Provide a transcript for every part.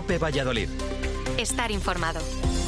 COPE Valladolid. Estar informado.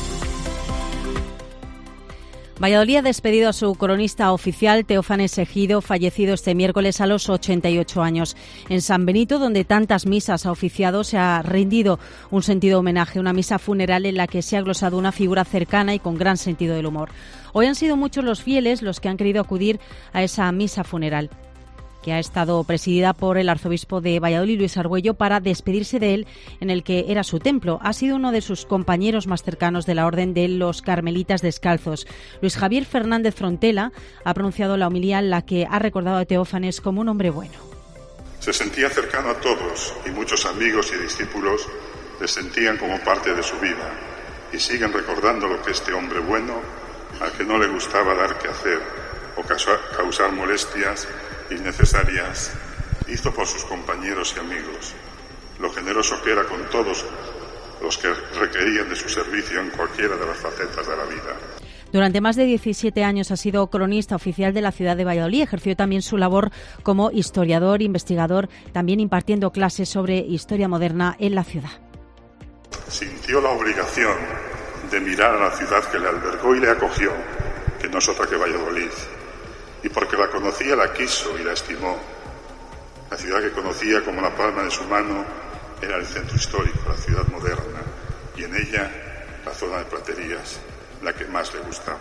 Valladolid ha despedido a su cronista oficial, Teófanes Ejido, fallecido este miércoles a los 88 años. En San Benito, donde tantas misas ha oficiado, se ha rendido un sentido homenaje, una misa funeral en la que se ha glosado una figura cercana y con gran sentido del humor. Hoy han sido muchos los fieles los que han querido acudir a esa misa funeral, que ha estado presidida por el arzobispo de Valladolid, Luis Argüello, para despedirse de él en el que era su templo. Ha sido uno de sus compañeros más cercanos de la Orden de los Carmelitas Descalzos. Luis Javier Fernández Frontela ha pronunciado la homilía en la que ha recordado a Teófanes como un hombre bueno. Se sentía cercano a todos y muchos amigos y discípulos le sentían como parte de su vida y siguen recordando lo que este hombre bueno, al que no le gustaba dar que hacer o causar molestias innecesarias, hizo por sus compañeros y amigos, lo generoso que era con todos los que requerían de su servicio en cualquiera de las facetas de la vida. Durante más de 17 años ha sido cronista oficial de la ciudad de Valladolid. Ejerció también su labor como historiador, investigador, también impartiendo clases sobre historia moderna en la ciudad. Sintió la obligación de mirar a la ciudad que le albergó y le acogió, que no es otra que Valladolid. Y porque la conocía, la quiso y la estimó. La ciudad que conocía como la palma de su mano era el centro histórico, la ciudad moderna, y en ella la zona de Platerías, la que más le gustaba.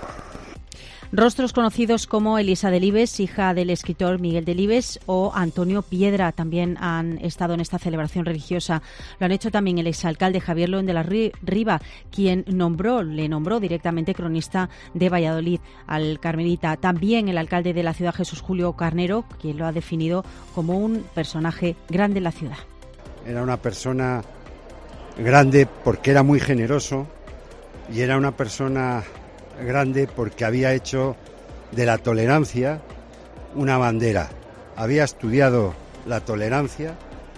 Rostros conocidos como Elisa Delibes, hija del escritor Miguel Delibes, o Antonio Piedra también han estado en esta celebración religiosa. Lo han hecho también el exalcalde Javier León de la Riva, quien le nombró directamente cronista de Valladolid al carmelita. También el alcalde de la ciudad, Jesús Julio Carnero, quien lo ha definido como un personaje grande en la ciudad. Era una persona grande porque era muy generoso y era una persona grande porque había hecho de la tolerancia una bandera. Había estudiado la tolerancia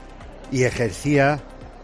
y ejercía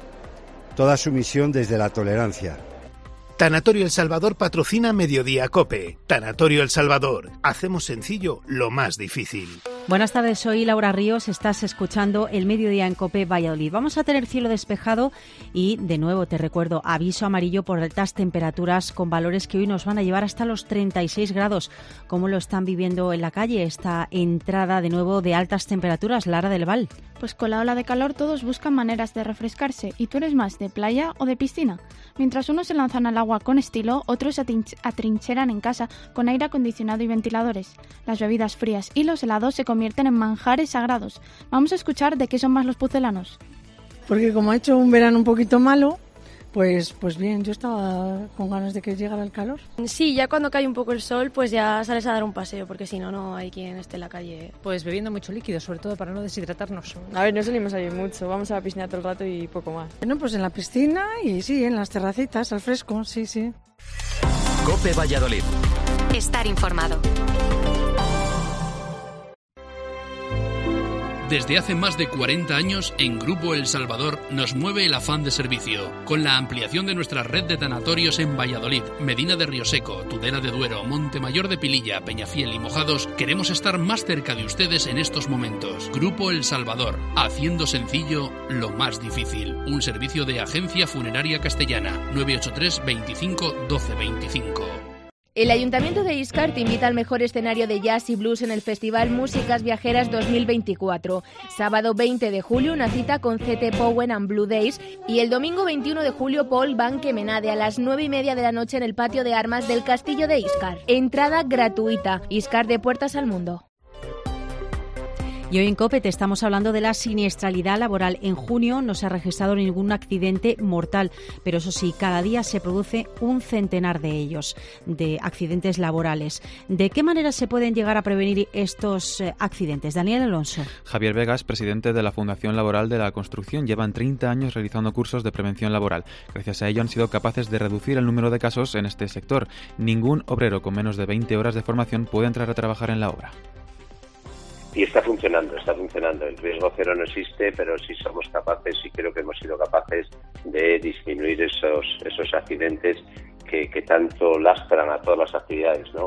toda su misión desde la tolerancia. Tanatorio El Salvador patrocina Mediodía COPE. Tanatorio El Salvador. Hacemos sencillo lo más difícil. Buenas tardes, soy Laura Ríos, estás escuchando el Mediodía en COPE Valladolid. Vamos a tener cielo despejado y, de nuevo, te recuerdo, aviso amarillo por altas temperaturas con valores que hoy nos van a llevar hasta los 36 grados. ¿Cómo lo están viviendo en la calle esta entrada de nuevo de altas temperaturas, Lara del Val? Pues con la ola de calor todos buscan maneras de refrescarse. ¿Y tú eres más de playa o de piscina? Mientras unos se lanzan al agua con estilo, otros se atrincheran en casa con aire acondicionado y ventiladores. Las bebidas frías y los helados se convierten en manjares sagrados. Vamos a escuchar de qué son más los pucelanos. Porque como ha hecho un verano un poquito malo, pues bien, yo estaba con ganas de que llegara el calor. Sí, ya cuando cae un poco el sol, pues ya sales a dar un paseo, porque si no, no hay quien esté en la calle. Pues bebiendo mucho líquido, sobre todo para no deshidratarnos. A ver, no salimos a ir mucho, vamos a la piscina todo el rato y poco más. Bueno, pues en la piscina y sí, en las terracitas, al fresco, sí. COPE Valladolid. Estar informado. Desde hace más de 40 años, en Grupo El Salvador nos mueve el afán de servicio. Con la ampliación de nuestra red de tanatorios en Valladolid, Medina de Rioseco, Tudela de Duero, Montemayor de Pililla, Peñafiel y Mojados, queremos estar más cerca de ustedes en estos momentos. Grupo El Salvador, haciendo sencillo lo más difícil. Un servicio de Agencia Funeraria Castellana, 983 25 12 25. El Ayuntamiento de Íscar te invita al mejor escenario de jazz y blues en el Festival Músicas Viajeras 2024. Sábado 20 de julio, una cita con CT Powen and Blue Days, y el domingo 21 de julio, Paul Van Kemenade a las 9:30 de la noche en el patio de armas del Castillo de Íscar. Entrada gratuita. Íscar, de puertas al mundo. Y hoy en COPE te estamos hablando de la siniestralidad laboral. En junio no se ha registrado ningún accidente mortal, pero eso sí, cada día se produce un centenar de ellos, de accidentes laborales. ¿De qué manera se pueden llegar a prevenir estos accidentes? Daniel Alonso. Javier Vegas, presidente de la Fundación Laboral de la Construcción, llevan 30 años realizando cursos de prevención laboral. Gracias a ello han sido capaces de reducir el número de casos en este sector. Ningún obrero con menos de 20 horas de formación puede entrar a trabajar en la obra. Y está funcionando. El riesgo cero no existe, pero sí somos capaces, y creo que hemos sido capaces de disminuir esos accidentes que tanto lastran a todas las actividades, ¿no?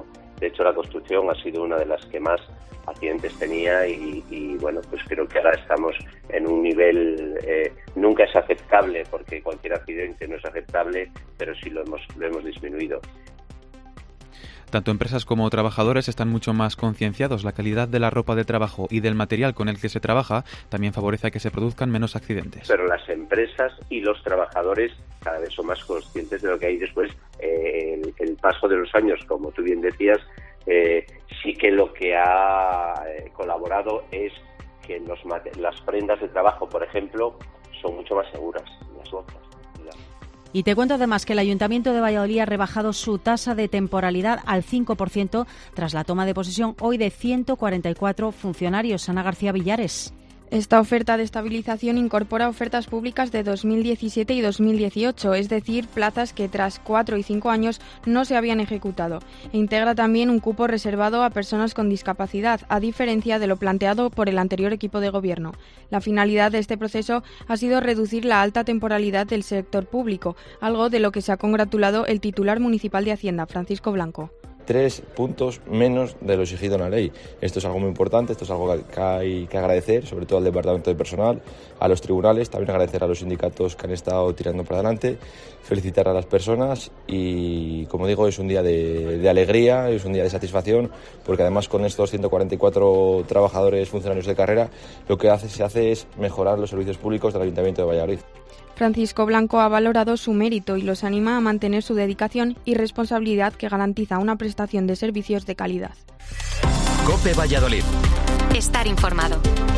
De hecho, la construcción ha sido una de las que más accidentes tenía y bueno, pues creo que ahora estamos en un nivel, nunca es aceptable, porque cualquier accidente no es aceptable, pero sí lo hemos disminuido. Tanto empresas como trabajadores están mucho más concienciados. La calidad de la ropa de trabajo y del material con el que se trabaja también favorece a que se produzcan menos accidentes. Pero las empresas y los trabajadores cada vez son más conscientes de lo que hay después. El paso de los años, como tú bien decías, sí que lo que ha colaborado es que las prendas de trabajo, por ejemplo, son mucho más seguras, las botas. Y te cuento además que el Ayuntamiento de Valladolid ha rebajado su tasa de temporalidad al 5% tras la toma de posesión hoy de 144 funcionarios. Ana García Villares. Esta oferta de estabilización incorpora ofertas públicas de 2017 y 2018, es decir, plazas que tras 4 y 5 años no se habían ejecutado. E integra también un cupo reservado a personas con discapacidad, a diferencia de lo planteado por el anterior equipo de gobierno. La finalidad de este proceso ha sido reducir la alta temporalidad del sector público, algo de lo que se ha congratulado el titular municipal de Hacienda, Francisco Blanco. 3 puntos menos de lo exigido en la ley. Esto es algo muy importante, esto es algo que hay que agradecer, sobre todo al Departamento de Personal, a los tribunales, también agradecer a los sindicatos que han estado tirando para adelante, felicitar a las personas y, como digo, es un día de alegría, es un día de satisfacción, porque además con estos 144 trabajadores funcionarios de carrera, lo que se hace es mejorar los servicios públicos del Ayuntamiento de Valladolid. Francisco Blanco ha valorado su mérito y los anima a mantener su dedicación y responsabilidad que garantiza una prestación de servicios de calidad. COPE Valladolid. Estar informado.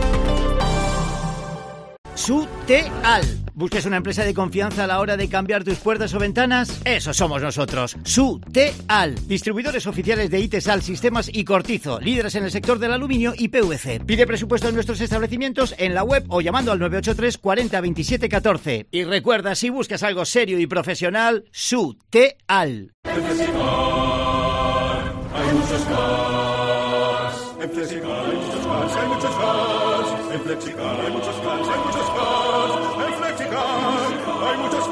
Suteal. ¿Buscas una empresa de confianza a la hora de cambiar tus puertas o ventanas? Eso somos nosotros. Suteal. Distribuidores oficiales de Itesal, Sistemas y Cortizo. Líderes en el sector del aluminio y PVC. Pide presupuesto en nuestros establecimientos en la web o llamando al 983 40 27 14. Y recuerda, si buscas algo serio y profesional, Suteal. En Flexicar hay muchos cars. En Flexicar hay muchos cars, hay muchos cars. En Flexicar hay muchos cars, hay muchos cars. En Flexicar hay muchos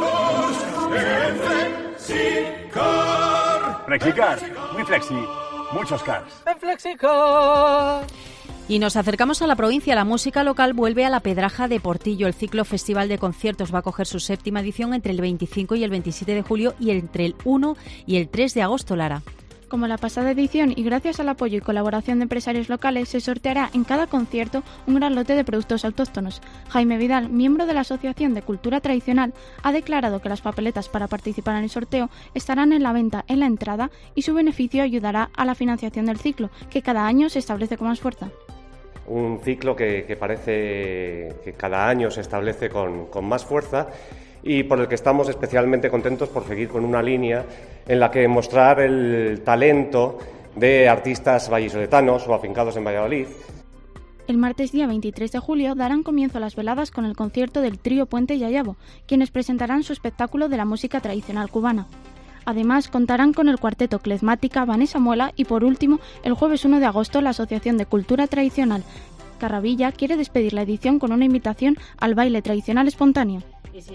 cars. En Flexicar. Flexicar, muy flexi, muchos cars. En Flexicar. Y nos acercamos a la provincia. La música local vuelve a la Pedraja de Portillo. El ciclo Festival de Conciertos va a coger su 7ª edición entre el 25 y el 27 de julio y entre el 1 y el 3 de agosto, Lara. Como la pasada edición y gracias al apoyo y colaboración de empresarios locales, se sorteará en cada concierto un gran lote de productos autóctonos. Jaime Vidal, miembro de la Asociación de Cultura Tradicional, ha declarado que las papeletas para participar en el sorteo estarán en la venta en la entrada y su beneficio ayudará a la financiación del ciclo, que cada año se establece con más fuerza. Un ciclo que parece que cada año se establece con más fuerza y por el que estamos especialmente contentos por seguir con una línea en la que mostrar el talento de artistas vallisoletanos o afincados en Valladolid. El martes día 23 de julio darán comienzo las veladas con el concierto del trío Puente y Ayabo, quienes presentarán su espectáculo de la música tradicional cubana. Además, contarán con el cuarteto Klezmática Vanessa Muela y, por último, el jueves 1 de agosto, la Asociación de Cultura Tradicional Carravilla quiere despedir la edición con una invitación al baile tradicional espontáneo.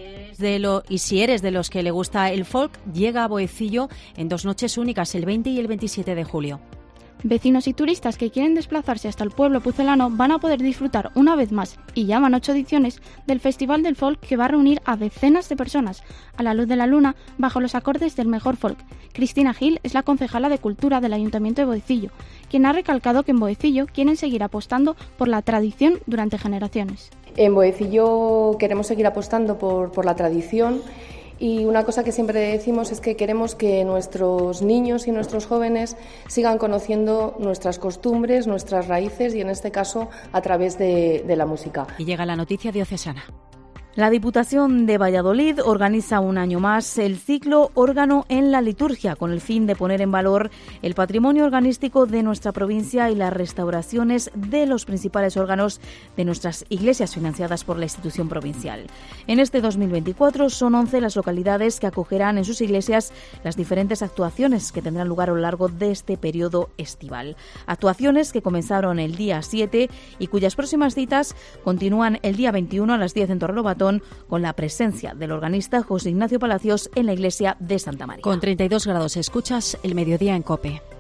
Y si eres de los que le gusta el folk, llega a Boecillo en 2 noches únicas, el 20 y el 27 de julio. Vecinos y turistas que quieren desplazarse hasta el pueblo pucelano van a poder disfrutar una vez más, y ya van 8 ediciones, del Festival del Folk que va a reunir a decenas de personas, a la luz de la luna, bajo los acordes del mejor folk. Cristina Gil es la concejala de Cultura del Ayuntamiento de Boecillo, quien ha recalcado que en Boecillo quieren seguir apostando por la tradición durante generaciones. En Boecillo queremos seguir apostando por la tradición. Y una cosa que siempre decimos es que queremos que nuestros niños y nuestros jóvenes sigan conociendo nuestras costumbres, nuestras raíces y en este caso a través de la música. Y llega la noticia diocesana. La Diputación de Valladolid organiza un año más el ciclo Órgano en la Liturgia, con el fin de poner en valor el patrimonio organístico de nuestra provincia y las restauraciones de los principales órganos de nuestras iglesias financiadas por la institución provincial. En este 2024 son 11 las localidades que acogerán en sus iglesias las diferentes actuaciones que tendrán lugar a lo largo de este periodo estival. Actuaciones que comenzaron el día 7 y cuyas próximas citas continúan el día 21 a las 10 en Torrelobatón, con la presencia del organista José Ignacio Palacios en la iglesia de Santa María. Con 32 grados escuchas el mediodía en COPE.